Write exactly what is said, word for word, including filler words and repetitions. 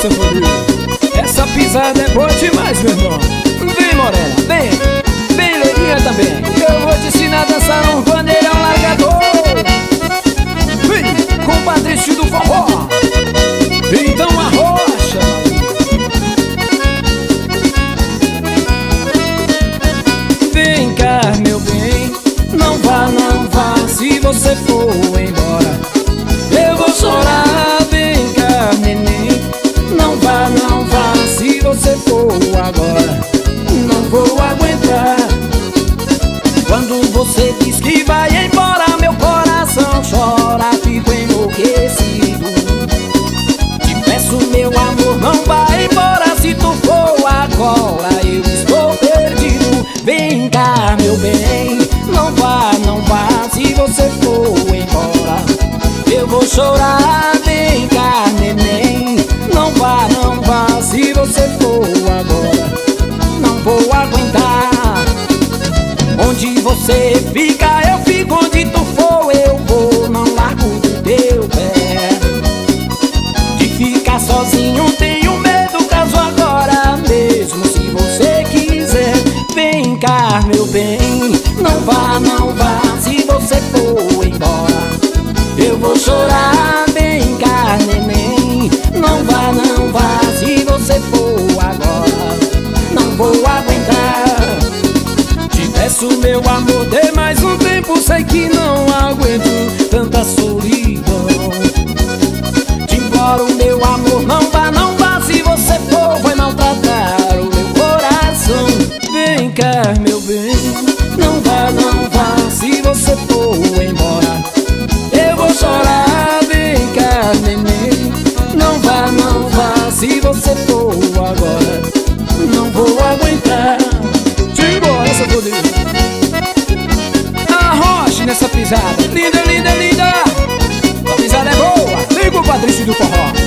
sanfoneiro. Essa pisada é boa demais, meu irmão. Vem, Morena, vem. Vem, Leirinha também. Eu vou te ensinar a dançar um bandeirão largador. Vem, com o Patrício do forró. Então arrocha. Vem cá, meu bem. Não vá, não vá. Se você for embora, eu vou chorar. Vem cá, neném. Não vá, não vá. Se você for agora, não vou aguentar. Quando você diz que vai embora, meu coração chora, fico enlouquecido. Te peço, meu amor, não vá embora. Se tu for agora, eu estou perdido. Vem cá, meu bem. Não vá, não vá. Se você for embora, eu vou chorar. Vem cá, neném. Não vá, não vá. Se você for agora, não vou aguentar. Onde você fica, eu fico. Onde tu for, eu vou. Não largo do teu pé. De ficar sozinho tenho medo. Caso agora mesmo, se você quiser. Vem cá, meu bem. Não vá, não vá. Se você for embora, eu vou chorar. Vem cá, neném. Não vá, não vá. Se você for agora, não vou aguentar. Te peço, meu amor, dê mais um tempo. Sei que não aguento tanta solidão. Te imploro, meu amor, não vá, não vá. Se você for, vai maltratar o meu coração. Vem cá, meu bem. Não vá, não vá. Se você for embora, eu vou chorar. Vem cá, neném. Não vá, não vá. Se você for agora, não vou aguentar. Simbora, essa poder. Arroche nessa pisada. Linda, linda, linda. A pisada é boa. Liga o Patrício do forró.